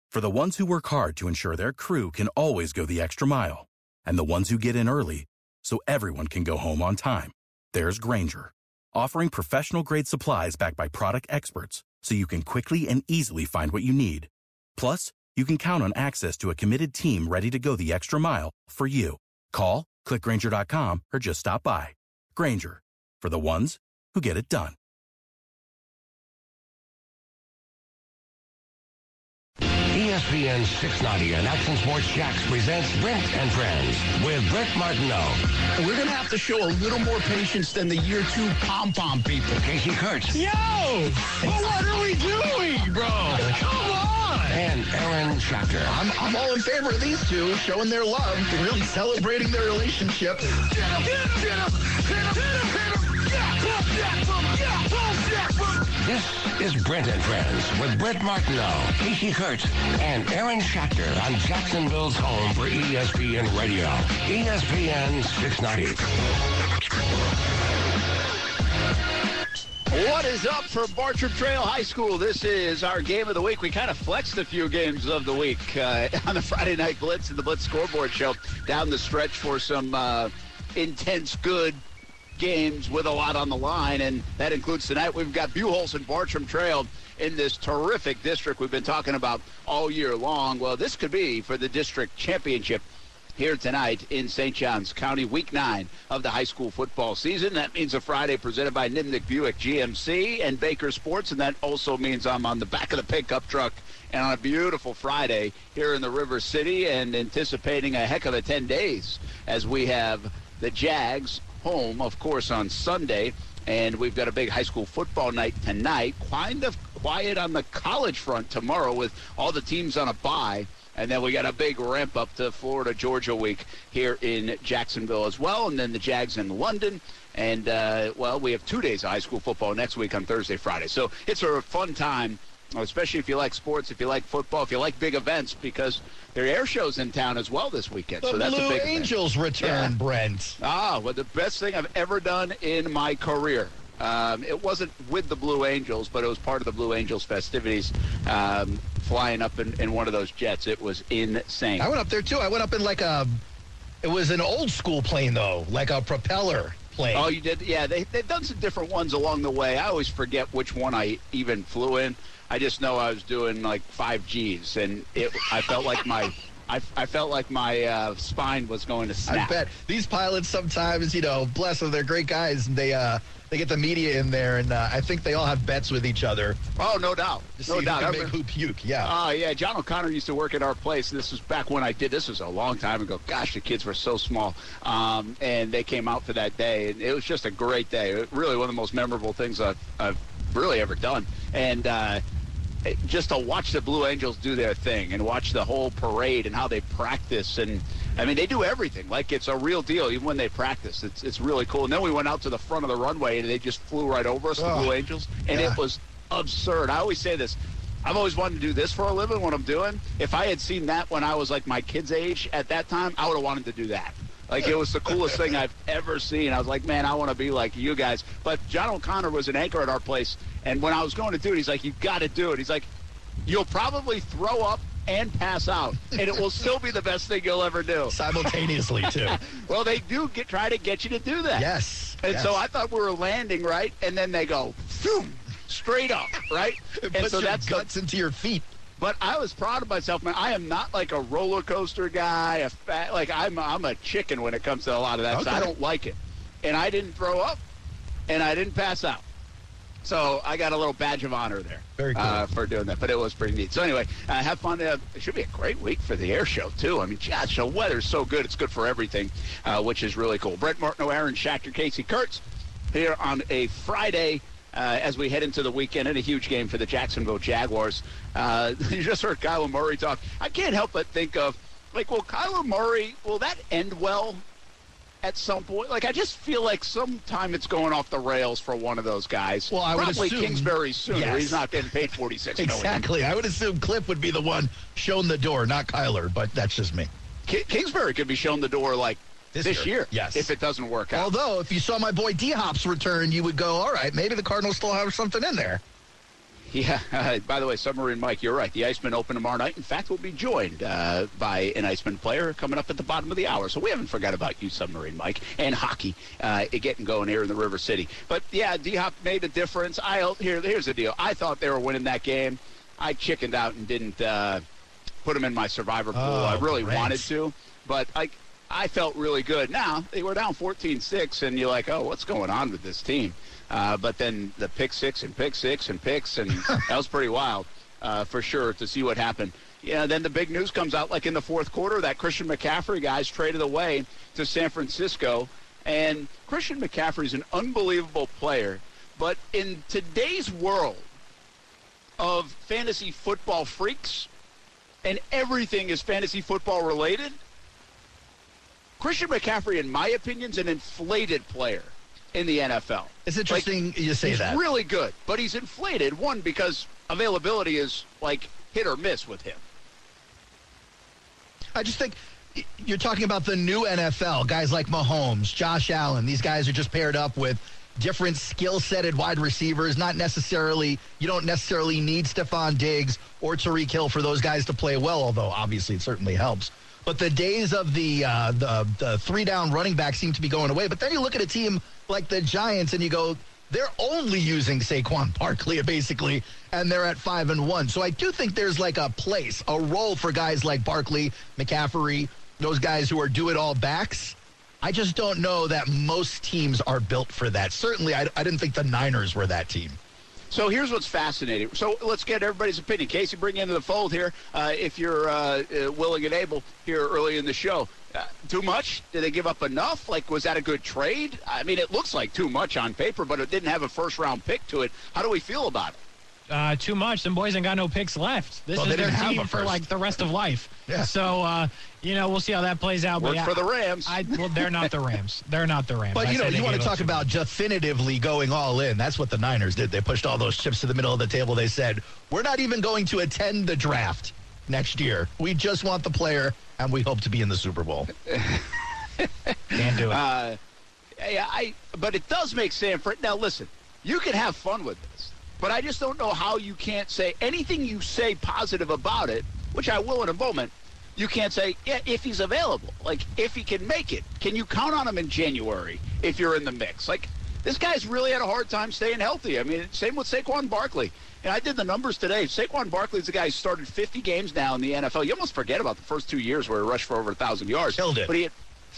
For the ones who work hard to ensure their crew can always go the extra mile, and the ones who get in early so everyone can go home on time, there's Grainger, offering professional-grade supplies backed by product experts so you can quickly and easily find what you need. Plus, you can count on access to a committed team ready to go the extra mile for you. Call, click Grainger.com, or just stop by. Grainger, for the ones who get it done. ESPN 690 and Action Sports Jax presents Brent and Friends with Brent Martineau. We're going to have to show a little more patience than the year 2 pom-pom people. Casey Kurtz. Yo! Well, what are we doing, bro? Come on! And Aaron Schachter. I'm all in favor of these two showing their love and really celebrating their relationship. This is Brent and Friends with Brent Martineau, Casey Kurtz, and Aaron Schachter on Jacksonville's home for ESPN Radio. ESPN 690. What is up for Bartram Trail High School? This is our game of the week. We kind of flexed a few games of the week on the Friday Night Blitz and the Blitz Scoreboard Show down the stretch for some intense, good games with a lot on the line, and that includes tonight. We've got Buchholz and Bartram Trail in this terrific district we've been talking about all year long. Well, this could be for the district championship here tonight in St. Johns County, Week 9 of the high school football season. That means a Friday presented by Nimnick Buick GMC and Baker Sports, and that also means I'm on the back of the pickup truck and on a beautiful Friday here in the River City and anticipating a heck of a 10 days as we have the Jags home, of course, on Sunday, and we've got a big high school football night tonight. Kind of quiet on the college front tomorrow with all the teams on a bye, and then we got a big ramp up to Florida-Georgia week here in Jacksonville as well, and then the Jags in London. And, we have 2 days of high school football next week on Thursday, Friday. So it's a fun time, especially if you like sports, if you like football, if you like big events, because there are air shows in town as well this weekend. So that's a big Blue Angels return, Brent. Well, the best thing I've ever done in my career. It wasn't with the Blue Angels, but it was part of the Blue Angels festivities, flying up in one of those jets. It was insane. I went up there, too. I went up in it was an old school plane, though, like a propeller plane. Oh, you did? Yeah, they've done some different ones along the way. I always forget which one I even flew in. I just know I was doing like 5 Gs, and I felt like my spine was going to snap. I bet these pilots sometimes, bless them, they're great guys. And they get the media in there, and I think they all have bets with each other. Oh, no doubt, no doubt. Make who puke, yeah. Oh, yeah. John O'Connor used to work at our place. This was back when I did. This was a long time ago. Gosh, the kids were so small, and they came out for that day, and it was just a great day. Really, one of the most memorable things I've really ever done, and just to watch the Blue Angels do their thing and watch the whole parade and how they practice. And, I mean, they do everything like it's a real deal, even when they practice. It's really cool. And then we went out to the front of the runway, and they just flew right over us, the Blue Angels. And It was absurd. I always say this. I've always wanted to do this for a living, what I'm doing. If I had seen that when I was like my kid's age at that time, I would have wanted to do that. Like, it was the coolest thing I've ever seen. I was like, man, I want to be like you guys. But John O'Connor was an anchor at our place, and when I was going to do it, he's like, you've got to do it. He's like, you'll probably throw up and pass out, and it will still be the best thing you'll ever do. Simultaneously, too. Well, they do try to get you to do that. Yes. And so I thought we were landing, right? And then they go, boom, straight up, right? And so that's guts into your feet. But I was proud of myself, man. I am not like a roller coaster guy. I'm a chicken when it comes to a lot of that. Okay. So I don't like it. And I didn't throw up, and I didn't pass out. So I got a little badge of honor there. Very cool. For doing that. But it was pretty neat. So anyway, have fun. It should be a great week for the air show, too. I mean, gosh, the weather's so good. It's good for everything, which is really cool. Brent Martineau, Aaron Schachter, Casey Kurtz here on a Friday. As we head into the weekend, and a huge game for the Jacksonville Jaguars. You just heard Kyler Murray talk. I can't help but think of, will Kyler Murray, will that end well at some point? I just feel like sometime it's going off the rails for one of those guys. Well, I would probably assume Kingsbury soon. Yes. He's not getting paid $46 million. Exactly. I would assume Cliff would be the one shown the door, not Kyler, but that's just me. Kingsbury could be shown the door this year, yes. If it doesn't work out. Although, if you saw my boy D-Hop's return, you would go, all right, maybe the Cardinals still have something in there. Yeah. By the way, Submarine Mike, you're right. The Icemen open tomorrow night. In fact, we'll be joined by an Iceman player coming up at the bottom of the hour. So we haven't forgot about you, Submarine Mike, and hockey getting going here in the River City. But, yeah, D-Hop made a difference. Here's the deal. I thought they were winning that game. I chickened out and didn't put them in my survivor pool. I really wanted to. But I felt really good. Now, they were down 14-6, and you're like, oh, what's going on with this team? But then the pick six, and that was pretty wild for sure to see what happened. Yeah, then the big news comes out like in the fourth quarter that Christian McCaffrey guy's traded away to San Francisco. And Christian McCaffrey's an unbelievable player. But in today's world of fantasy football freaks, and everything is fantasy football related, Christian McCaffrey, in my opinion, is an inflated player in the NFL. It's interesting you say that. He's really good, but he's inflated, one, because availability is like hit or miss with him. I just think you're talking about the new NFL, guys like Mahomes, Josh Allen. These guys are just paired up with different skill-setted wide receivers. You don't necessarily need Stephon Diggs or Tyreek Hill for those guys to play well, although obviously it certainly helps. But the days of the three-down running back seem to be going away. But then you look at a team like the Giants and you go, they're only using Saquon Barkley, basically, and they're at 5-1. So I do think there's like a role for guys like Barkley, McCaffrey, those guys who are do-it-all backs. I just don't know that most teams are built for that. Certainly, I didn't think the Niners were that team. So here's what's fascinating. So let's get everybody's opinion. Casey, bring you into the fold here if you're willing and able here early in the show. Too much? Did they give up enough? Like, was that a good trade? I mean, it looks like too much on paper, but it didn't have a first-round pick to it. How do we feel about it? Too much. Some boys ain't got no picks left. This is their team for, like, the rest of life. Yeah. So, we'll see how that plays out. Work for the Rams. They're not the Rams. They're not the Rams. But, you want to talk about definitively going all in. That's what the Niners did. They pushed all those chips to the middle of the table. They said, we're not even going to attend the draft next year. We just want the player, and we hope to be in the Super Bowl. Can't do it. But it does make Sanford. Now, listen, you can have fun with this. But I just don't know how you can't say anything you say positive about it, which I will in a moment. You can't say, yeah, if he's available. Like, if he can make it. Can you count on him in January if you're in the mix? Like, this guy's really had a hard time staying healthy. I mean, same with Saquon Barkley. And I did the numbers today. Saquon Barkley's the guy who started 50 games now in the NFL. You almost forget about the first 2 years where he rushed for over 1,000 yards. Killed it. But he had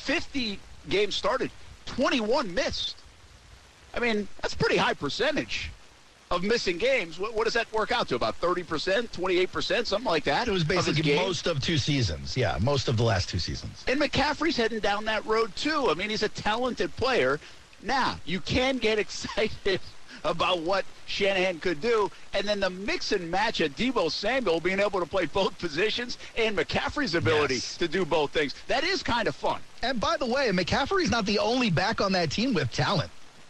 50 games started, 21 missed. I mean, that's a pretty high percentage of missing games. What does that work out to? About 30%, 28%, something like that? It was basically most of 2 seasons. Yeah, most of the last 2 seasons. And McCaffrey's heading down that road, too. I mean, he's a talented player. Now, you can get excited about what Shanahan could do, and then the mix and match of Deebo Samuel being able to play both positions and McCaffrey's ability to do both things. That is kind of fun. And by the way, McCaffrey's not the only back on that team with talent.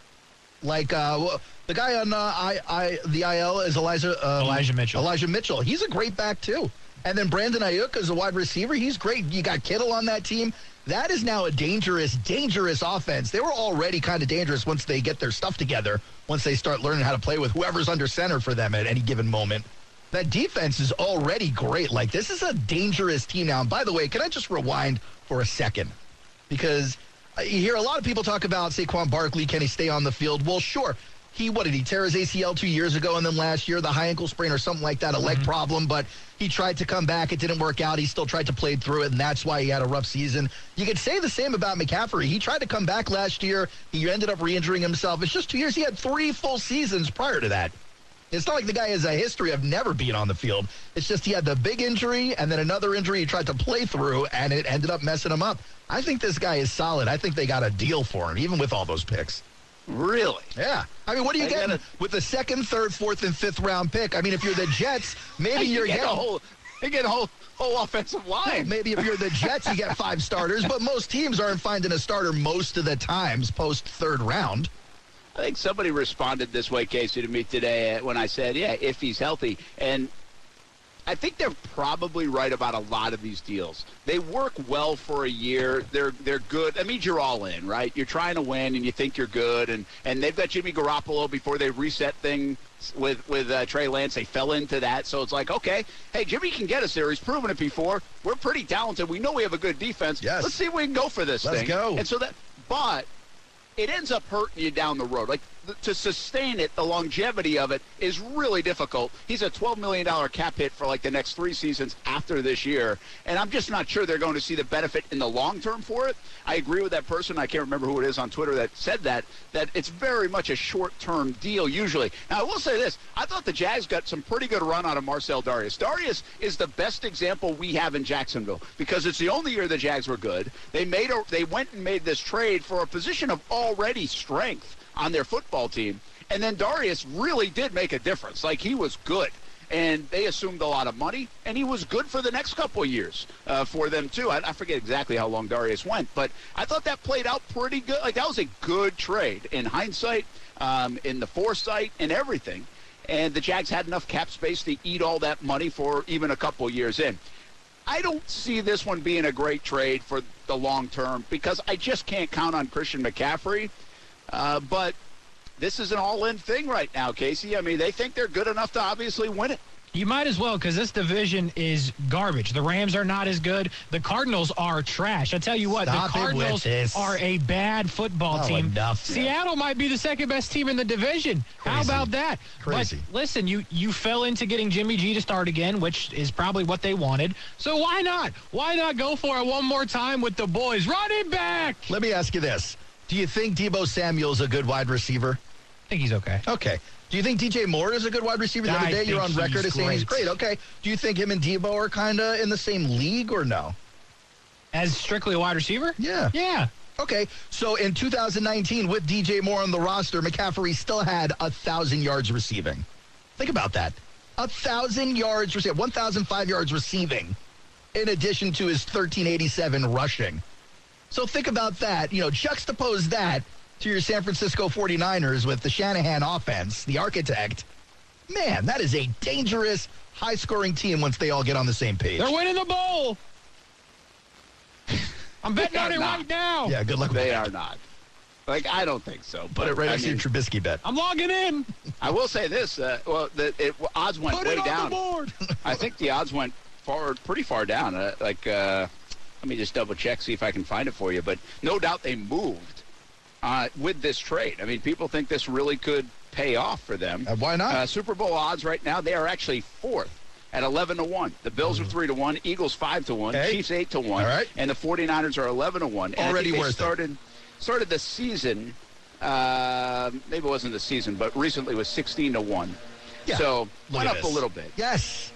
Like, the guy on the IL is Elijah Mitchell. Elijah Mitchell. He's a great back, too. And then Brandon Ayuk is a wide receiver. He's great. You got Kittle on that team. That is now a dangerous, dangerous offense. They were already kind of dangerous once they get their stuff together, once they start learning how to play with whoever's under center for them at any given moment. That defense is already great. Like, this is a dangerous team now. And by the way, can I just rewind for a second? Because you hear a lot of people talk about Saquon Barkley. Can he stay on the field? Well, sure. What did he tear his ACL 2 years ago, and then last year the high ankle sprain or something like that, a leg problem, but he tried to come back. It didn't work out. He still tried to play through it, and that's why he had a rough season. You could say the same about McCaffrey. He tried to come back last year. He ended up re-injuring himself. It's just 2 years. He had 3 full seasons prior to that. It's not like the guy has a history of never being on the field. It's just he had the big injury and then another injury he tried to play through, and it ended up messing him up. I think this guy is solid. I think they got a deal for him, even with all those picks. Really? Yeah. I mean, what are you getting with the 2nd, 3rd, 4th, and 5th round pick? I mean, if you're the Jets, maybe you're getting a whole offensive line. Well, maybe if you're the Jets, you get 5 starters, but most teams aren't finding a starter most of the times post 3rd round. I think somebody responded this way, Casey, to me today when I said, yeah, if he's healthy. And I think they're probably right about a lot of these deals. They work well for a year. They're good. That means you're all in, right? You're trying to win, and you think you're good. And they've got Jimmy Garoppolo before they reset things with Trey Lance. They fell into that. So it's like, okay, hey, Jimmy can get us there. He's proven it before. We're pretty talented. We know we have a good defense. Yes. Let's see if we can go for this thing. Let's go. And so but it ends up hurting you down the road. Like, to sustain it, the longevity of it is really difficult. He's a $12 million cap hit for, like, the next 3 seasons after this year, and I'm just not sure they're going to see the benefit in the long term for it. I agree with that person. I can't remember who it is on Twitter that said that it's very much a short-term deal usually. Now, I will say this. I thought the Jags got some pretty good run out of Marcell Dareus. Dareus is the best example we have in Jacksonville because it's the only year the Jags were good. They went and made this trade for a position of already strength on their football team. And then Dareus really did make a difference. Like, he was good. And they assumed a lot of money, and he was good for the next couple of years for them, too. I forget exactly how long Dareus went, but I thought that played out pretty good. Like, that was a good trade in hindsight, in the foresight, and everything. And the Jags had enough cap space to eat all that money for even a couple of years in. I don't see this one being a great trade for the long term because I just can't count on Christian McCaffrey. But this is an all-in thing right now, Casey. I mean, they think they're good enough to obviously win it. You might as well, because this division is garbage. The Rams are not as good. The Cardinals are trash. I tell you what, the Cardinals are a bad football team. Enough. Seattle might be the second-best team in the division. Crazy. How about that? Crazy. But listen, you fell into getting Jimmy G to start again, which is probably what they wanted. So why not? Why not go for it one more time with the boys? Run it back! Let me ask you this. Do you think Deebo Samuel's a good wide receiver? I think he's okay. Okay. Do you think DJ Moore is a good wide receiver? The other day you're on record as saying he's great. Okay. Do you think him and Deebo are kind of in the same league or no? As strictly a wide receiver? Yeah. Yeah. Okay. So in 2019 with DJ Moore on the roster, McCaffrey still had 1,000 yards receiving. Think about that. 1,000 yards receiving, 1,005 yards receiving in addition to his 1,387 rushing. So think about that. You know, juxtapose that to your San Francisco 49ers with the Shanahan offense, the architect. Man, that is a dangerous, high-scoring team once they all get on the same page. They're winning the bowl. I'm betting on it right now. Yeah, good luck with that. They are not. Like, I don't think so. Put it right next to your Trubisky bet. I'm logging in. I will say this. Odds went way down. The board. I think the odds went pretty far down. Let me just double-check, see if I can find it for you. But no doubt they moved with this trade. I mean, people think this really could pay off for them. Why not? Super Bowl odds right now, they are actually fourth at 11-1. The Bills are 3-1, Eagles 5-1, okay. Chiefs 8-1, all right. and the 49ers are 11-1. And already worth it. Started the season, maybe it wasn't the season, but recently was 16-1. Yeah. So went up a little bit. Yes.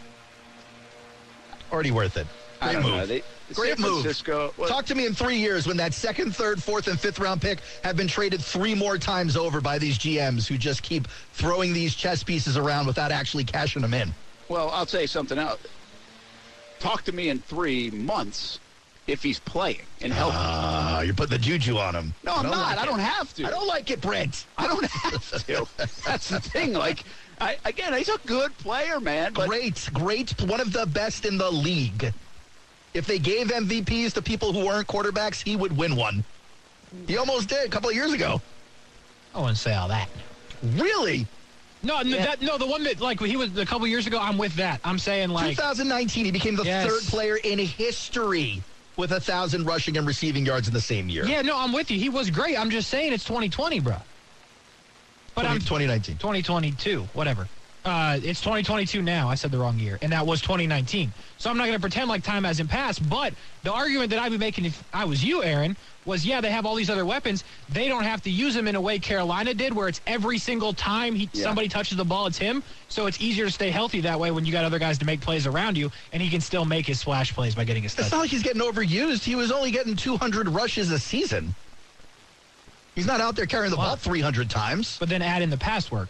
Already worth it. Great move. Great move. Talk to me in 3 years when that second, third, fourth, and fifth round pick have been traded 3 more times over by these GMs who just keep throwing these chess pieces around without actually cashing them in. Well, I'll tell you something else. Talk to me in 3 months if he's playing and healthy. You're putting the juju on him. No, I'm not. I don't have to. I don't like it, Brent. I don't have to. That's the thing. Like, again, he's a good player, man. But great. One of the best in the league. If they gave MVPs to people who weren't quarterbacks, he would win one. He almost did a couple of years ago. I wouldn't say all that. Really? No, the one that, like, he was a couple of years ago, I'm with that. I'm saying, like... 2019, he became the third player in history with 1,000 rushing and receiving yards in the same year. Yeah, no, I'm with you. He was great. I'm just saying it's 2020, bro. But 2019. 2022, whatever. It's 2022 now. I said the wrong year. And that was 2019. So I'm not going to pretend like time hasn't passed. But the argument that I'd be making if I was you, Aaron, was, yeah, they have all these other weapons. They don't have to use them in a way Carolina did, where it's every single time somebody touches the ball, it's him. So it's easier to stay healthy that way when you got other guys to make plays around you, and he can still make his splash plays by getting his touch. It's not like he's getting overused. He was only getting 200 rushes a season. He's not out there carrying the ball 300 times. But then add in the pass work.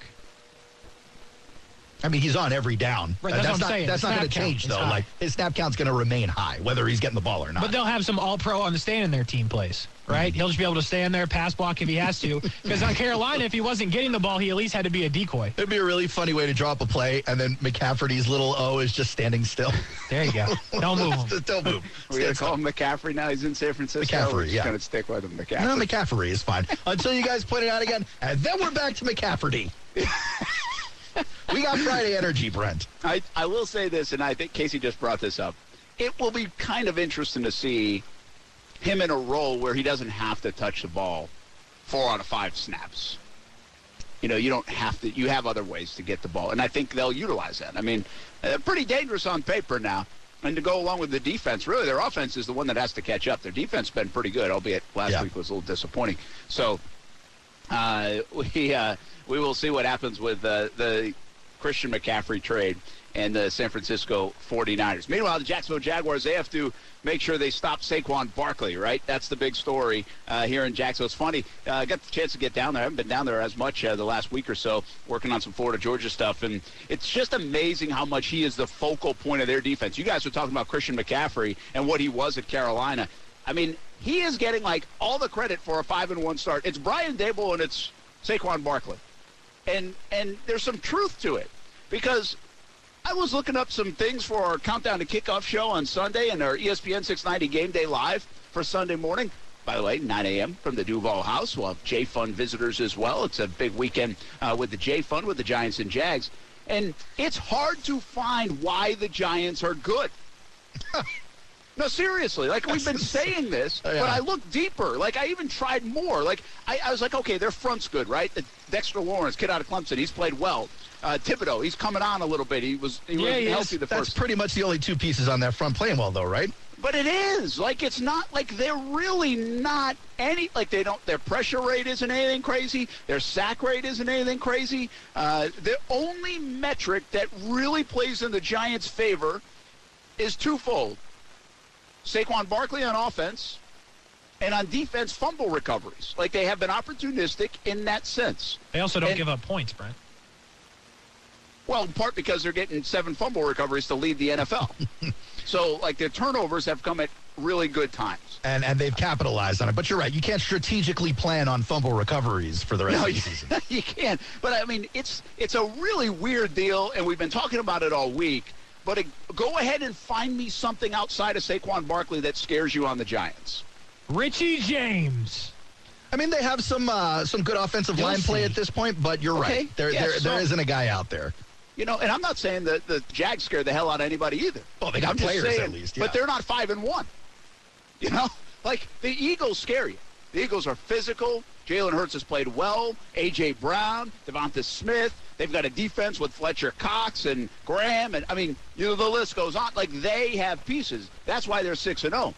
I mean, he's on every down. Right, that's what I'm saying. That's not going to change, though. Like, his snap count's going to remain high, whether he's getting the ball or not. But they'll have some all-pro on the stand in their team plays, right? He'll just be able to stand there, pass block if he has to. Because on Carolina, if he wasn't getting the ball, he at least had to be a decoy. It'd be a really funny way to draw up a play, and then McCaffrey's little O is just standing still. There you go. Don't move him. Don't move. We're going to call him McCaffrey now. He's in San Francisco. McCaffrey, We're going to stick with him, McCaffrey. No, McCaffrey is fine. Until you guys point it out again, and then we're back to McCaffrey. We got Friday energy, Brent. I will say this, and I think Casey just brought this up. It will be kind of interesting to see him in a role where he doesn't have to touch the ball 4 out of 5 snaps. You know, you don't have to. You have other ways to get the ball, and I think they'll utilize that. I mean, pretty dangerous on paper now. And to go along with the defense, really, their offense is the one that has to catch up. Their defense has been pretty good, albeit last week was a little disappointing. So we will see what happens with the Christian McCaffrey trade and the San Francisco 49ers. Meanwhile, the Jacksonville Jaguars, they have to make sure they stop Saquon Barkley, right? That's the big story here in Jacksonville. It's funny. I got the chance to get down there. I haven't been down there as much the last week or so, working on some Florida, Georgia stuff. And it's just amazing how much he is the focal point of their defense. You guys were talking about Christian McCaffrey and what he was at Carolina. I mean, he is getting, like, all the credit for a 5-1 start. It's Brian Daboll and it's Saquon Barkley. And there's some truth to it because I was looking up some things for our Countdown to Kickoff show on Sunday and our ESPN 690 Game Day Live for Sunday morning. By the way, 9 a.m. from the Duval House. We'll have J-Fun visitors as well. It's a big weekend with the J-Fun with the Giants and Jags. And it's hard to find why the Giants are good. No, seriously. Like, we've been saying this, but I looked deeper. Like, I even tried more. Like, I was like, okay, their front's good, right? Dexter Lawrence, kid out of Clemson, he's played well. Thibodeau, he's coming on a little bit. He was healthy the first. That's pretty much the only 2 pieces on that front playing well, though, right? But it is. Like, it's not like they're really not any, like they don't, their pressure rate isn't anything crazy. Their sack rate isn't anything crazy. The only metric that really plays in the Giants' favor is twofold. Saquon Barkley on offense and on defense, fumble recoveries. Like, they have been opportunistic in that sense. They also don't give up points, Brent. Well, in part because they're getting 7 fumble recoveries to lead the NFL. So, like, their turnovers have come at really good times. And they've capitalized on it. But you're right. You can't strategically plan on fumble recoveries for the rest of the season. You can't. But, I mean, it's a really weird deal, and we've been talking about it all week. But go ahead and find me something outside of Saquon Barkley that scares you on the Giants. Richie James. I mean, they have some good offensive line play at this point, but you're right. There isn't a guy out there. You know, and I'm not saying that the Jags scare the hell out of anybody either. Well, they got players at least, But they're not 5-1. You know? Like, the Eagles scare you. The Eagles are physical. Jalen Hurts has played well. A.J. Brown, Devonta Smith. They've got a defense with Fletcher Cox and Graham. And, I mean, the list goes on. Like, they have pieces. That's why they're 6-0.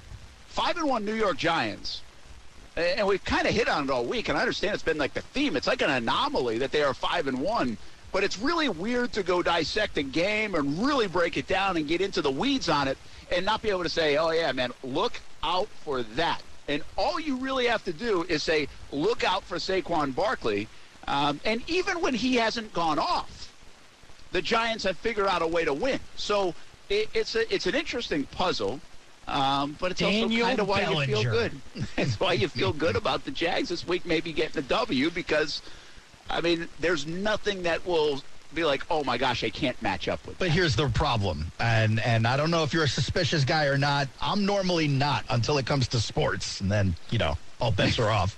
5-1 New York Giants. And we've kind of hit on it all week. And I understand it's been like the theme. It's like an anomaly that they are 5-1. But it's really weird to go dissect a game and really break it down and get into the weeds on it and not be able to say, oh, yeah, man, look out for that. And all you really have to do is say, look out for Saquon Barkley. And even when he hasn't gone off, the Giants have figured out a way to win. So it's an interesting puzzle, but it's also kind of why you feel good. It's why you feel good about the Jags this week maybe getting a W because, I mean, there's nothing that will be like, oh, my gosh, I can't match up with But here's the problem, and I don't know if you're a suspicious guy or not. I'm normally not until it comes to sports, and then, all bets are off.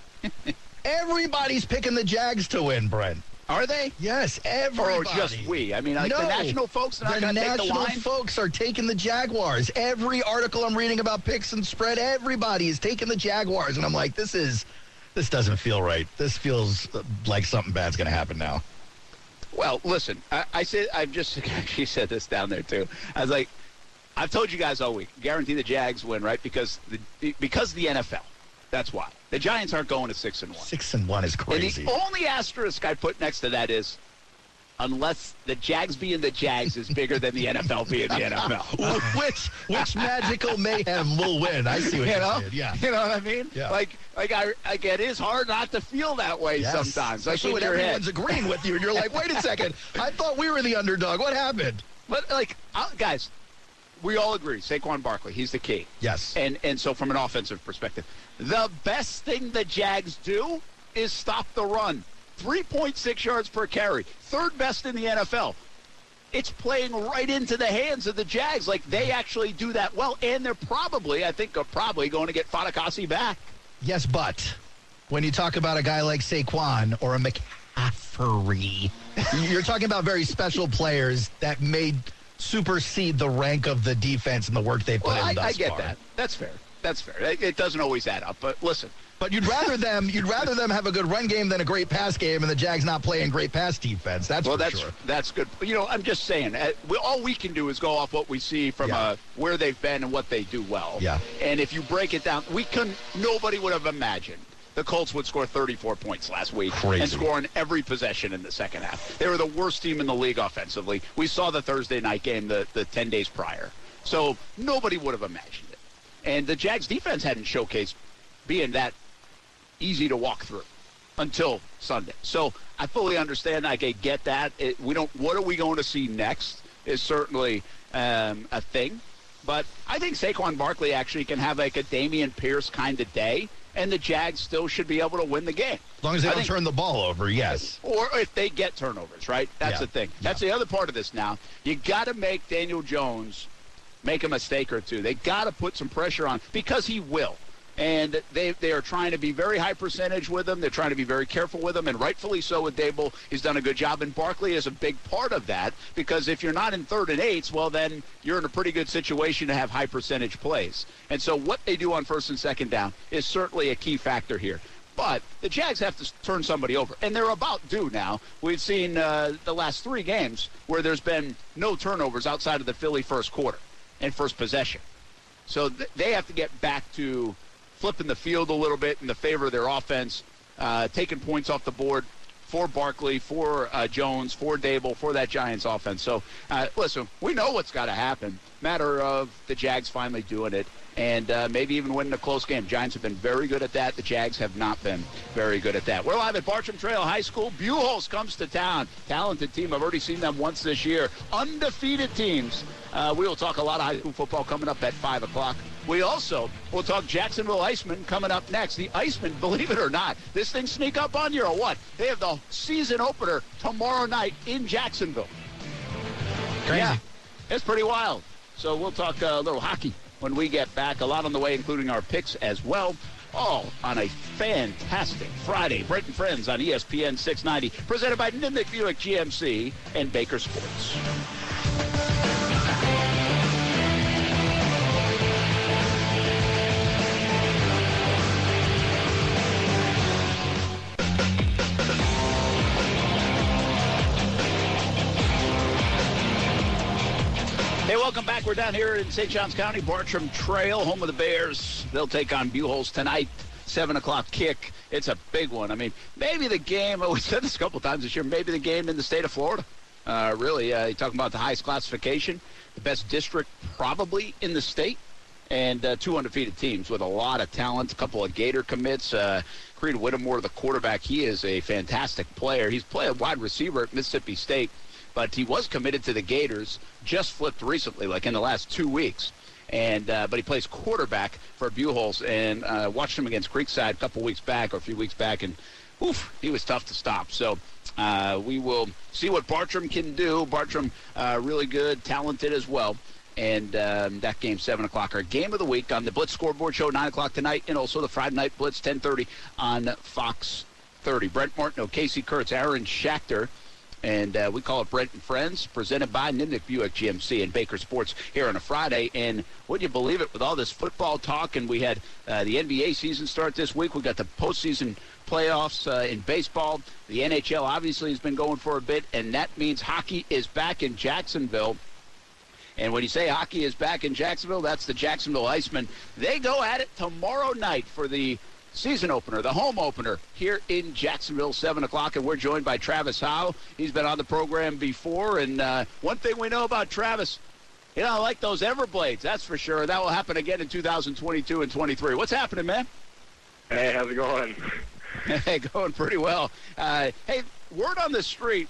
Everybody's picking the Jags to win, Brent. Are they? Yes, everybody. Or just we? I mean, like the national folks are not going to take the line? The national folks are taking the Jaguars. Every article I'm reading about picks and spread, everybody is taking the Jaguars. And I'm like, this doesn't feel right. This feels like something bad's going to happen now. Well, listen, I've just actually said this down there, too. I was like, I've told you guys all week, guarantee the Jags win, right? Because the NFL. That's why. The Giants aren't going to 6-1. 6-1 is crazy. And the only asterisk I put next to that is, unless the Jags being the Jags is bigger than the NFL being the NFL. which magical mayhem will win. I see what you're saying. Yeah. You know what I mean? Yeah. Like it is hard not to feel that way sometimes. Especially when everyone's agreeing with you and you're like, wait a second, I thought we were the underdog. What happened? But, guys, we all agree, Saquon Barkley, he's the key. Yes. And so from an offensive perspective, the best thing the Jags do is stop the run. 3.6 yards per carry. Third best in the NFL. It's playing right into the hands of the Jags. Like, they actually do that well. And they're probably going to get Fatukasi back. Yes, but when you talk about a guy like Saquon or a McCaffrey, elementary. You're talking about very special players that made supersede the rank of the defense and the work they put in thus I get far. that. That's fair. That's fair. It doesn't always add up, but listen. But you'd rather them have a good run game than a great pass game, and the Jags not playing great pass defense. That's sure. That's good. You know, I'm just saying, all we can do is go off what we see from where they've been and what they do well. Yeah. And if you break it down, nobody would have imagined the Colts would score 34 points last week and score on every possession in the second half. They were the worst team in the league offensively. We saw the Thursday night game the 10 days prior. So nobody would have imagined it. And the Jags defense hadn't showcased being that easy to walk through until Sunday. So I fully understand. I get that. What are we going to see next is certainly a thing. But I think Saquon Barkley actually can have like a Dameon Pierce kind of day, and the Jags still should be able to win the game. As long as they don't turn the ball over, yes. Or if they get turnovers, right? That's the thing. That's the other part of this now. You got to make Daniel Jones make a mistake or two. They got to put some pressure on because he will. And they are trying to be very high percentage with him. They're trying to be very careful with him, and rightfully so with Dable. He's done a good job, and Barkley is a big part of that because if you're not in 3rd and 8s, well, then you're in a pretty good situation to have high percentage plays. And so what they do on 1st and 2nd down is certainly a key factor here. But the Jags have to turn somebody over, and they're about due now. We've seen the last 3 games where there's been no turnovers outside of the Philly first quarter and first possession. So they have to get back to flipping the field a little bit in the favor of their offense, taking points off the board for Barkley, for Jones, for Dable, for that Giants offense. So, listen, we know what's got to happen. Matter of the Jags finally doing it and maybe even winning a close game. Giants have been very good at that. The Jags have not been very good at that. We're live at Bartram Trail High School. Buchholz comes to town. Talented team. I've already seen them once this year. Undefeated teams. We will talk a lot of high school football coming up at 5 o'clock. We also will talk Jacksonville Icemen coming up next. The Icemen, believe it or not, this thing sneak up on you or what? They have the season opener tomorrow night in Jacksonville. Crazy. Yeah, it's pretty wild. So we'll talk a little hockey when we get back. A lot on the way, including our picks as well. All on a fantastic Friday. Brent and Friends on ESPN 690, presented by Nimnick Buick GMC and Baker Sports. Hey, welcome back. We're down here in St. Johns County, Bartram Trail, home of the Bears. They'll take on Buchholz tonight, 7 o'clock kick. It's a big one. I mean, maybe the game, we said this a couple times this year, maybe the game in the state of Florida. Really, you're talking about the highest classification, the best district probably in the state, and 2 undefeated teams with a lot of talent, a couple of Gator commits. Creed Whittemore, the quarterback, he is a fantastic player. He's played wide receiver at Mississippi State, but he was committed to the Gators, just flipped recently, like in the last 2 weeks. And but he plays quarterback for Buchholz, and watched him against Creekside a few weeks back, and he was tough to stop. So we will see what Bartram can do. Bartram, really good, talented as well. And that game, 7 o'clock. Our game of the week on the Blitz Scoreboard Show, 9 o'clock tonight, and also the Friday Night Blitz, 10:30 on Fox 30. Brent Martineau, Casey Kurtz, Aaron Schachter. And we call it Brent and Friends, presented by Nimnick Buick GMC and Baker Sports here on a Friday. And would you believe it, with all this football talk, and we had the NBA season start this week. We got the postseason playoffs in baseball. The NHL obviously has been going for a bit, and that means hockey is back in Jacksonville. And when you say hockey is back in Jacksonville, that's the Jacksonville Icemen. They go at it tomorrow night for the season opener, the home opener here in Jacksonville, 7 o'clock, and we're joined by Travis Howe. He's been on the program before, and one thing we know about Travis, you know, I like those Everblades, that's for sure. That will happen again in 2022 and 23. What's happening, man? Hey, how's it going? Hey, going pretty well. Hey, word on the street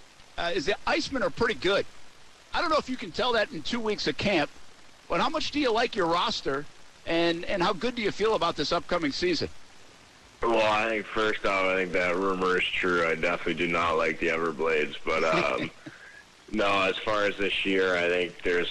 is the Icemen are pretty good. I don't know if you can tell that in 2 weeks of camp, but how much do you like your roster? And how good do you feel about this upcoming season? Well, I think first off, I think that rumor is true. I definitely do not like the Everblades, but no. As far as this year, I think there's.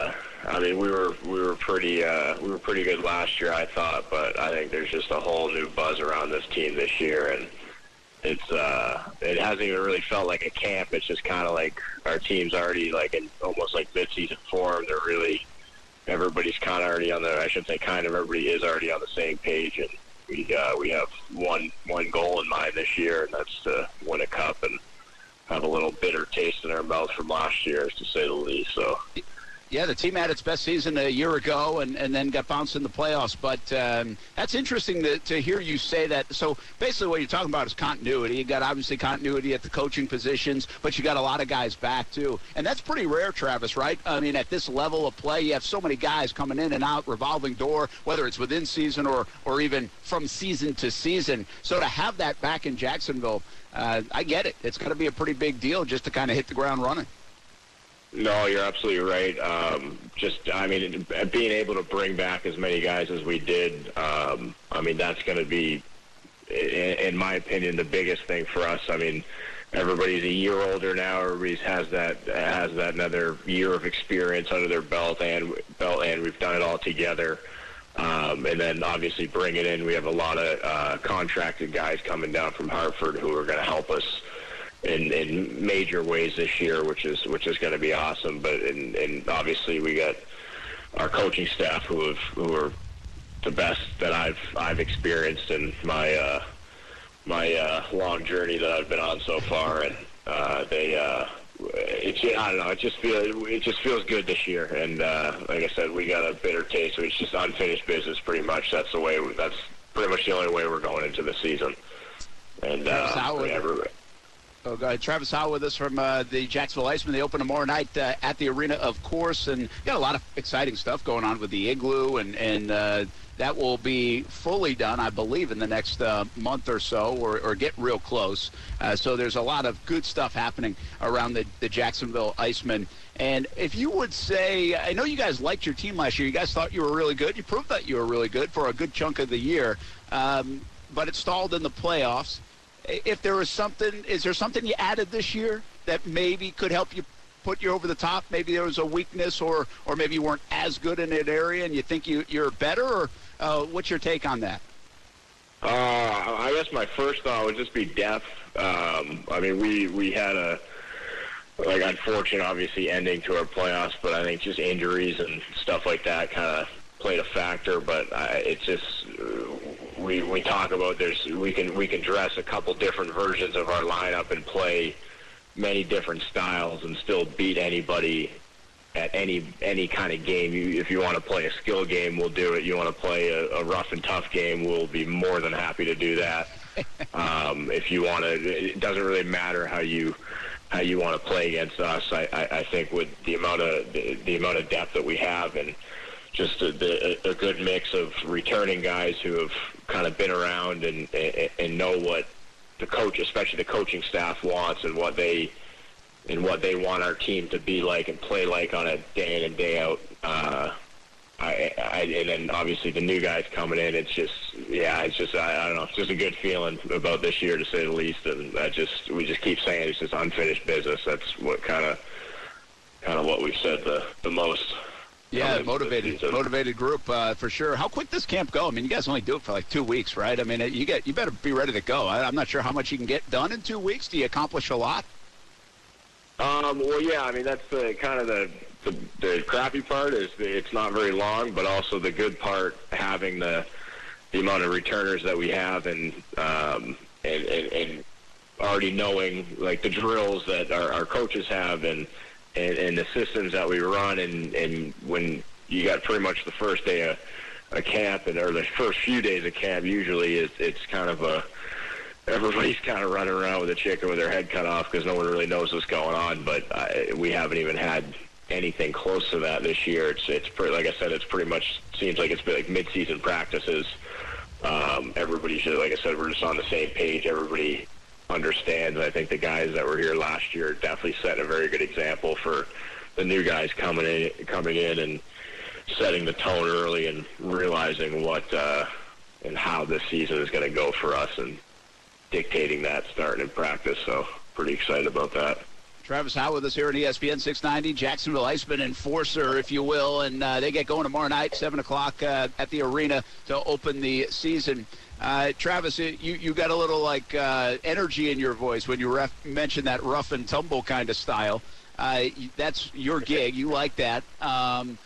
I mean, we were pretty good last year, I thought, but I think there's just a whole new buzz around this team this year, and it hasn't even really felt like a camp. It's just kind of like our team's already like in almost like mid-season form. They're really, everybody's kind of already on the, I shouldn't say kind of, everybody is already on the same page, and we have one goal in mind this year, and that's to win a cup and have a little bitter taste in our mouth from last year, to say the least. So. Yeah, the team had its best season a year ago and then got bounced in the playoffs. But that's interesting to hear you say that. So basically what you're talking about is continuity. You got obviously continuity at the coaching positions, but you got a lot of guys back too. And that's pretty rare, Travis, right? I mean, at this level of play, you have so many guys coming in and out, revolving door, whether it's within season or even from season to season. So to have that back in Jacksonville, I get it. It's going to be a pretty big deal just to kind of hit the ground running. No, you're absolutely right. Being able to bring back as many guys as we did, that's going to be, in my opinion, the biggest thing for us. I mean, everybody's a year older now. Everybody has that another year of experience under their belt, and we've done it all together. And then obviously bringing in, we have a lot of contracted guys coming down from Hartford who are going to help us in major ways this year, which is going to be awesome. But and obviously we got our coaching staff who are the best that I've experienced in my long journey that I've been on so far, and it just feels good this year. And like I said, we got a bitter taste, so it's just unfinished business pretty much. That's pretty much the only way we're going into the season. And Travis Howe with us from the Jacksonville Icemen. They open tomorrow night at the arena, of course, and got a lot of exciting stuff going on with the Igloo, and that will be fully done, I believe, in the next month or so, or get real close. So there's a lot of good stuff happening around the Jacksonville Icemen. And if you would say, I know you guys liked your team last year. You guys thought you were really good. You proved that you were really good for a good chunk of the year, but it stalled in the playoffs. If there was something, is there something you added this year that maybe could help you put you over the top? Maybe there was a weakness, or maybe you weren't as good in that area and you think you're better, or what's your take on that? I guess my first thought would just be depth. We had a unfortunate, obviously, ending to our playoffs, but I think just injuries and stuff like that kind of played a factor. But it's just we talk about we can dress a couple different versions of our lineup and play many different styles and still beat anybody at any kind of game. If you want to play a skill game, we'll do it. You want to play a rough and tough game, we'll be more than happy to do that. If you want to, it doesn't really matter how you want to play against us. I think with the amount of depth that we have, and just a good mix of returning guys who have kind of been around and know what the coach, especially the coaching staff, wants, and what they want our team to be like and play like on a day in and day out. And then obviously the new guys coming in, it's just I don't know, it's just a good feeling about this year, to say the least. And we just keep saying it's just unfinished business. That's what kind of what we've said the most. Yeah, motivated group for sure. How quick does camp go? I mean, you guys only do it for like 2 weeks, right? I mean, you better be ready to go. I'm not sure how much you can get done in 2 weeks. Do you accomplish a lot? Well, yeah. I mean, that's the kind of the crappy part is it's not very long, but also the good part, having the amount of returners that we have, and already knowing like the drills that our coaches have, and the systems that we run, and when you got pretty much the first day of camp, or the first few days of camp, usually it's kind of everybody's kind of running around with a chicken with their head cut off because no one really knows what's going on. But we haven't even had anything close to that this year. It's pretty, like I said, it's pretty much seems like it's been like mid-season practices. Everybody should, like I said, we're just on the same page. Everybody understands. I think the guys that were here last year definitely set a very good example for the new guys coming in and setting the tone early and realizing what and how this season is going to go for us, and dictating that starting in practice. So pretty excited about that. Travis Howe with us here at ESPN 690, Jacksonville Iceman enforcer, if you will, and they get going tomorrow night, 7 o'clock at the arena to open the season. Travis, you got a little energy in your voice when you mentioned that rough and tumble kind of style. That's your gig. You like that. Can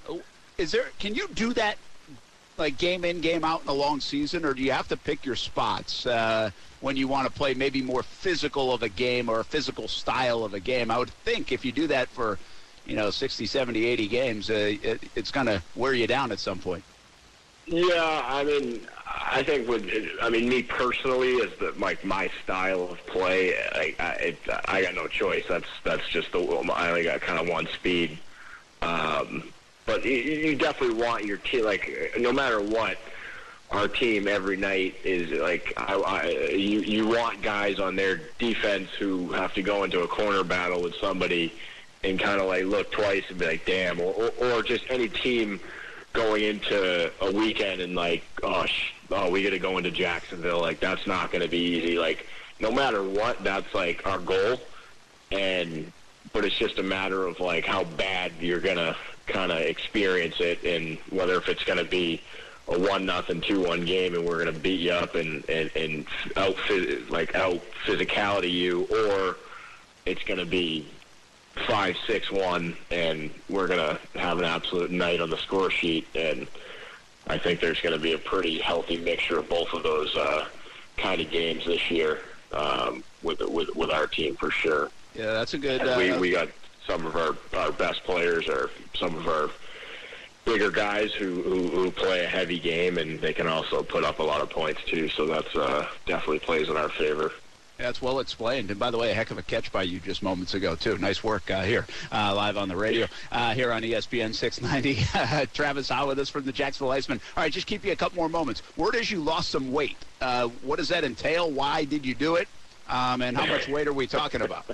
you do that like game in, game out in a long season, or do you have to pick your spots when you want to play maybe more physical of a game or a physical style of a game? I would think if you do that for, 60, 70, 80 games, it's going to wear you down at some point. Yeah, I think me personally, as my style of play, I got no choice. That's just I only got kind of one speed. But you definitely want your team, no matter what, our team every night is you want guys on their defense who have to go into a corner battle with somebody and kind of look twice and be like, damn, or just any team going into a weekend and we got to go into Jacksonville. That's not going to be easy. No matter what, that's our goal. But it's just a matter of how bad you're going to kind of experience it, and whether if it's going to be a 1-0, 2-1 game and we're going to beat you up and out physicality you, or it's going to be 5-6-1 and we're going to have an absolute night on the score sheet. And I think there's going to be a pretty healthy mixture of both of those kind of games this year with our team for sure. Yeah, that's a good. We got some of our best players, or some of our bigger guys who play a heavy game, and they can also put up a lot of points too. So that's definitely plays in our favor. Yeah, that's well explained. And by the way, a heck of a catch by you just moments ago too. Nice work here live on the radio here on ESPN 690. Travis Howe with us from the Jacksonville Iceman. All right, just keep you a couple more moments. Word is you lost some weight. What does that entail? Why did you do it? And how much weight are we talking about?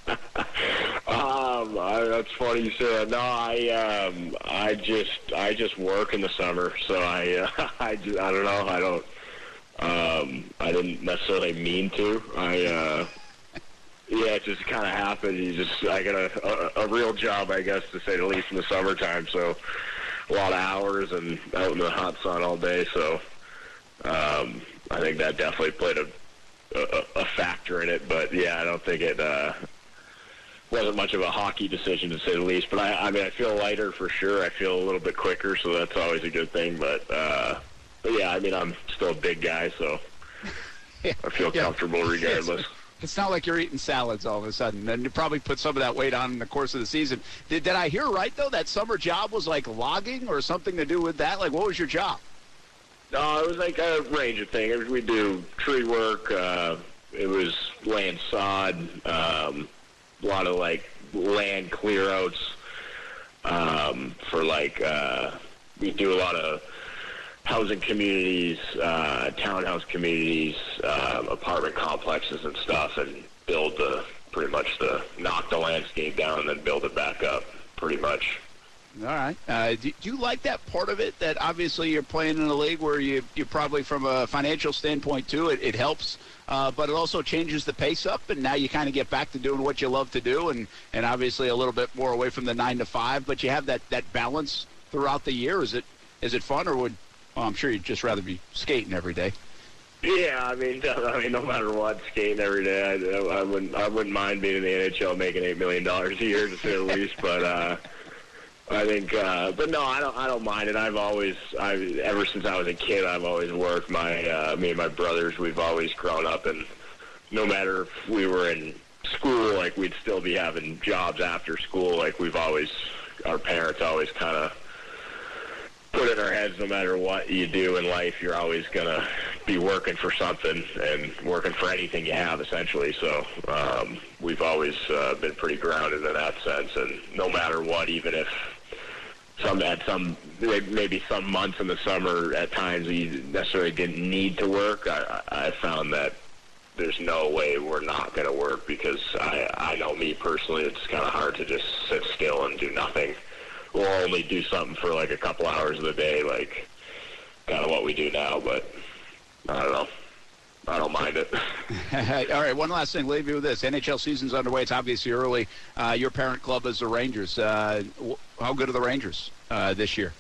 That's funny you say that. No, I just work in the summer, so I don't know. I didn't necessarily mean to. It just kind of happened. I got a real job, I guess, to say the least, in the summertime. So a lot of hours and out in the hot sun all day. So I think that definitely played a factor in it. But yeah, I don't think it wasn't much of a hockey decision, to say the least. But I feel lighter for sure. I feel a little bit quicker, so that's always a good thing. But yeah, I'm still a big guy, so I feel comfortable regardless. It's not like you're eating salads all of a sudden, and you probably put some of that weight on in the course of the season. Did I hear right, though, that summer job was logging or something to do with that? What was your job? No, it was a range of things. We do tree work. It was laying sod, a lot of land clear outs for we do a lot of housing communities, townhouse communities, apartment complexes and stuff, and build knock the landscape down and then build it back up pretty much. All right. Do you like that part of it, that obviously you're playing in a league where you probably, from a financial standpoint too, it helps, but it also changes the pace up, and now you kind of get back to doing what you love to do, and obviously a little bit more away from the 9 to 5, but you have that balance throughout the year. Is it fun, or I'm sure you'd just rather be skating every day? Yeah, no matter what, skating every day. I wouldn't mind being in the NHL making $8 million a year, to say the least. But I think, but no, I don't mind it. Ever since I was a kid, I've always worked. Me and my brothers, we've always grown up, and no matter if we were in school, we'd still be having jobs after school. Our parents always kind of put in our heads, no matter what you do in life, you're always going to be working for something and working for anything you have, essentially. So we've always been pretty grounded in that sense. And no matter what, even if maybe some months in the summer at times you necessarily didn't need to work, I found that there's no way we're not going to work, because I know me personally, it's kind of hard to just sit still and do nothing. We'll only do something for a couple hours of the day, kind of what we do now. But I don't know. I don't mind it. All right, one last thing. Leave you with this. NHL season's underway. It's obviously early. Your parent club is the Rangers. How good are the Rangers this year?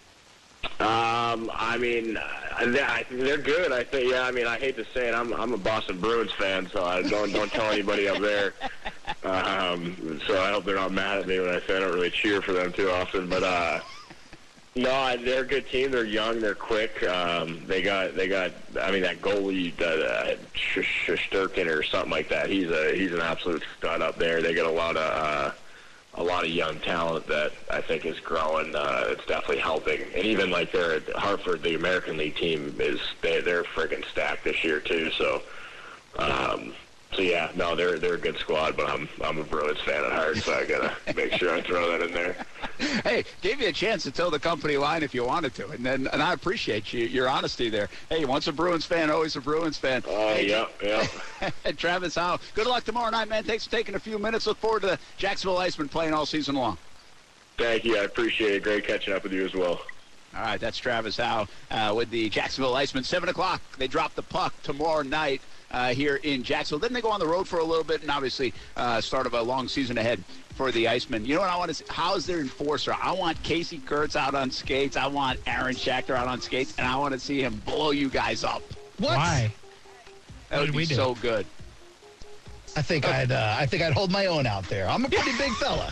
I mean, they're good. I think. Yeah. I mean, I hate to say it. I'm a Boston Bruins fan, so I don't tell anybody up there. So I hope they're not mad at me when I say I don't really cheer for them too often. But no, they're a good team. They're young. They're quick. They got. I mean, that goalie, Shesterkin or something like that. He's an absolute stud up there. They got a lot of young talent that I think is growing. It's definitely helping. And even like they're at Hartford, the American League team they're friggin' stacked this year too. So yeah, no, they're a good squad, but I'm a Bruins fan at heart, so I gotta make sure I throw that in there. Hey, gave you a chance to tell the company line if you wanted to, and I appreciate your honesty there. Hey, once a Bruins fan, always a Bruins fan. Hey, Yeah. Travis Howe, good luck tomorrow night, man. Thanks for taking a few minutes. Look forward to the Jacksonville Icemen playing all season long. Thank you. I appreciate it. Great catching up with you as well. All right, that's Travis Howe with the Jacksonville Icemen. 7 o'clock, they drop the puck tomorrow night here in Jacksonville. Then they go on the road for a little bit, and obviously start of a long season ahead for the Icemen. You know what I want to see? How's their enforcer? I want Casey Kurtz out on skates. I want Aaron Schachter out on skates, and I want to see him blow you guys up. What? Why? That would be so good. I think I'd hold my own out there. I'm a pretty big fella.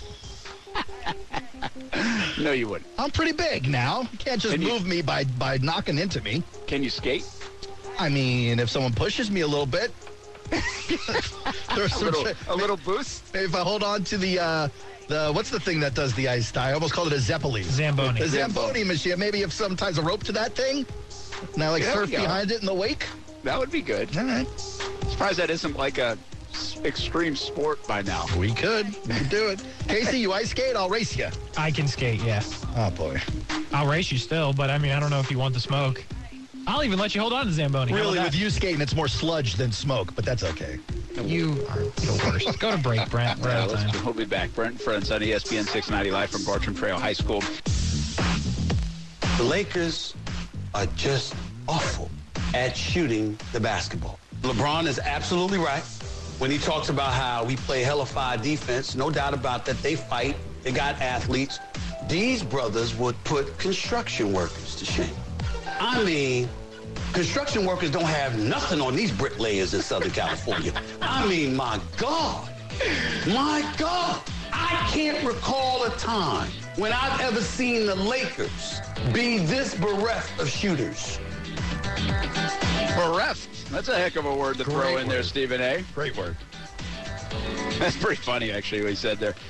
No, you wouldn't. I'm pretty big now. You can't just move me by knocking into me. Can you skate? I mean, if someone pushes me a little bit, a little boost. If I hold on to the what's the thing that does the ice? I almost called it a Zeppeli. Zamboni. The Zamboni machine. Maybe if someone ties a rope to that thing, and I surf behind it in the wake. That would be good. All right. Surprised that isn't like a extreme sport by now. We could do it. Casey, you ice skate? I'll race you. I can skate, yeah. Oh, boy. I'll race you still, but I mean, I don't know if you want the smoke. I'll even let you hold on to Zamboni. Really, with you skating, it's more sludge than smoke, but that's okay. You are the worst. Go to break, Brent. We're out of time. We'll be back. Brent and Friends on ESPN 690 live from Bartram Trail High School. The Lakers are just awful at shooting the basketball. LeBron is absolutely right when he talks about how we play hellified defense. No doubt about that. They fight. They got athletes. These brothers would put construction workers to shame. I mean, construction workers don't have nothing on these bricklayers in Southern California. I mean, my God. I can't recall a time when I've ever seen the Lakers be this bereft of shooters. Bereft. That's a heck of a word to throw in there, Stephen A. Great word. That's pretty funny, actually, what he said there.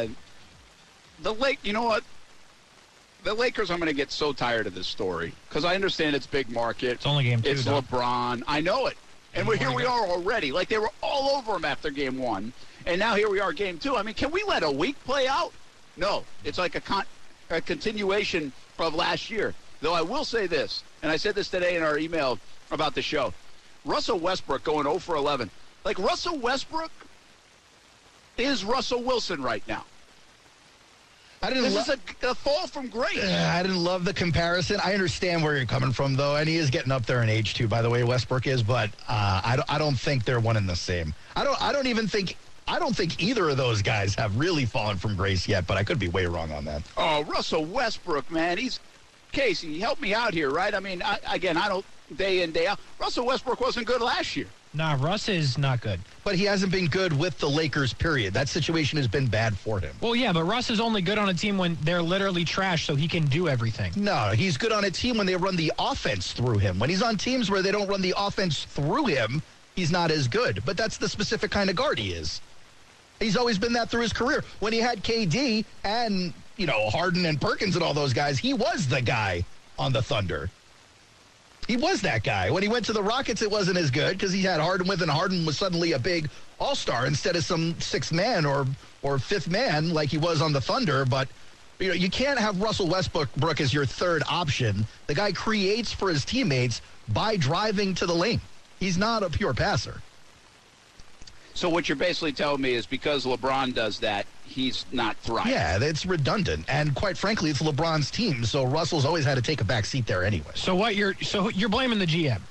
You know what? The Lakers, I'm going to get so tired of this story because I understand it's big market. It's only game 2, It's though. LeBron. I know it. And here we are already. Like, they were all over him after game 1. And now here we are game 2. I mean, can we let a week play out? No. It's like a continuation of last year. Though I will say this, and I said this today in our email about the show. Russell Westbrook going 0 for 11. Like, Russell Westbrook is Russell Wilson right now. This is a fall from grace. I didn't love the comparison. I understand where you're coming from, though, and he is getting up there in age too. By the way, Westbrook is, but I don't think they're one and the same. I don't think either of those guys have really fallen from grace yet. But I could be way wrong on that. Oh, Russell Westbrook, man, Casey. Help me out here, right? I mean, I don't day in day out. Russell Westbrook wasn't good last year. Nah, Russ is not good. But he hasn't been good with the Lakers, period. That situation has been bad for him. Well, yeah, but Russ is only good on a team when they're literally trash, so he can do everything. No, he's good on a team when they run the offense through him. When he's on teams where they don't run the offense through him, he's not as good. But that's the specific kind of guard he is. He's always been that through his career. When he had KD and, Harden and Perkins and all those guys, he was the guy on the Thunder. He was that guy. When he went to the Rockets, it wasn't as good because he had Harden with, and Harden was suddenly a big all-star instead of some sixth man or fifth man like he was on the Thunder. But you can't have Russell Westbrook as your third option. The guy creates for his teammates by driving to the lane. He's not a pure passer. So what you're basically telling me is because LeBron does that, he's not thriving. Yeah, it's redundant. And quite frankly, it's LeBron's team, so Russell's always had to take a back seat there anyway. So you're blaming the GM?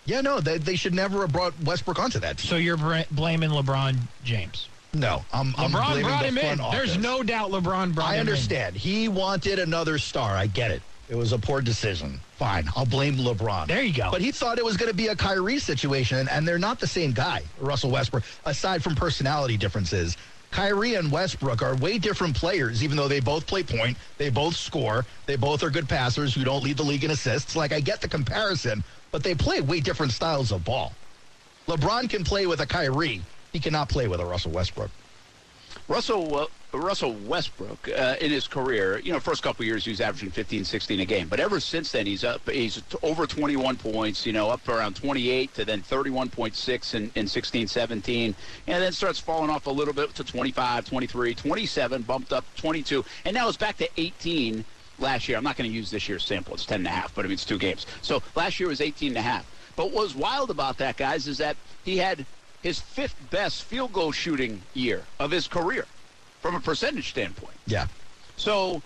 Yeah, no, they should never have brought Westbrook onto that team. So you're blaming LeBron James? No, I'm LeBron brought him in. Office. There's no doubt LeBron brought him in. I understand. He wanted another star. I get it. It was a poor decision. Fine, I'll blame LeBron. There you go. But he thought it was going to be a Kyrie situation, and they're not the same guy, Russell Westbrook, aside from personality differences. Kyrie and Westbrook are way different players, even though they both play point, they both score, they both are good passers who don't lead the league in assists. Like, I get the comparison, but they play way different styles of ball. LeBron can play with a Kyrie. He cannot play with a Russell Westbrook. Russell Westbrook, in his career, first couple of years he was averaging 15, 16 a game. But ever since then, he's over 21 points, up around 28 to then 31.6 in 16, 17. And then starts falling off a little bit to 25, 23, 27, bumped up 22. And now it's back to 18 last year. I'm not going to use this year's sample. It's 10.5, but I mean, it's 2 games. So last year was 18.5. But what was wild about that, guys, is that he had his 5th best field goal shooting year of his career from a percentage standpoint. Yeah. So,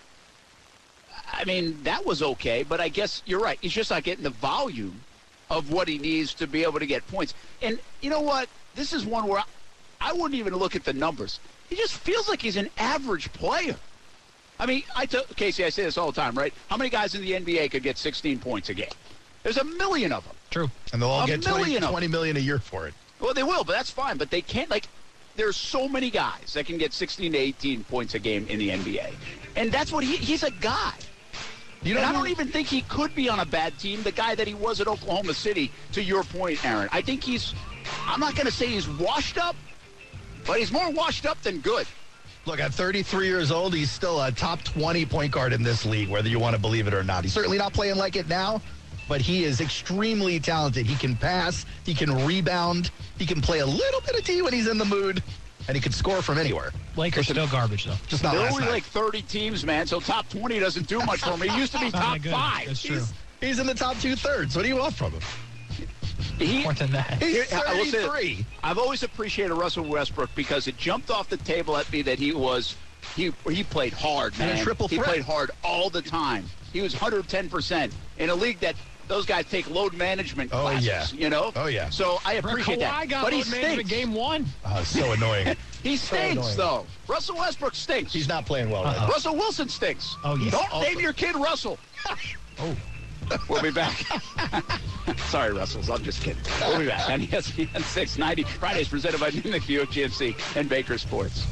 I mean, that was okay, but I guess you're right. He's just not getting the volume of what he needs to be able to get points. And you know what? This is one where I wouldn't even look at the numbers. He just feels like he's an average player. I mean, Casey, I say this all the time, right? How many guys in the NBA could get 16 points a game? There's a million of them. True. And they'll all get $20 million a year for it. Well, they will, but that's fine. But they can't, there's so many guys that can get 16 to 18 points a game in the NBA. And that's what he's a guy. I don't even think he could be on a bad team, the guy that he was at Oklahoma City, to your point, Aaron. I think I'm not going to say he's washed up, but he's more washed up than good. Look, at 33 years old, he's still a top 20 point guard in this league, whether you want to believe it or not. He's certainly not playing like it now, but he is extremely talented. He can pass, he can rebound, he can play a little bit of D when he's in the mood, and he can score from anywhere. Lakers still garbage, though. Just not There are last only night. like 30 teams, man, so top 20 doesn't do much for him. He used to be top 5. That's true. He's in the top 2/3. What do you want from him? More than that. He's I will say 33. I've always appreciated Russell Westbrook because it jumped off the table at me that he played hard, man. And a triple threat. He played hard all the time. He was 110% in a league that those guys take load management classes, Oh, yeah. So I appreciate that. Got but he load management stinks. game 1. So annoying. He stinks, annoying. though. Russell Westbrook stinks. He's not playing well right now. Russell Wilson stinks. Oh, yeah. Don't Also- name your kid Russell. Oh. We'll be back. Sorry, Russells. I'm just kidding. We'll be back on ESPN 690. Fridays presented by Munich Buick GMC and Baker Sports.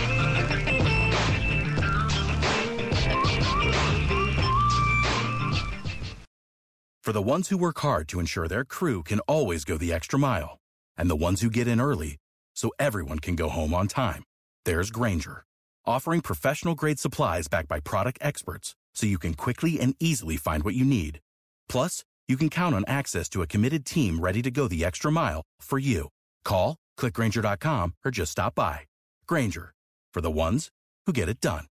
For the ones who work hard to ensure their crew can always go the extra mile, and the ones who get in early so everyone can go home on time, there's Grainger, offering professional-grade supplies backed by product experts so you can quickly and easily find what you need. Plus, you can count on access to a committed team ready to go the extra mile for you. Call, click Grainger.com, or just stop by. Grainger, for the ones who get it done.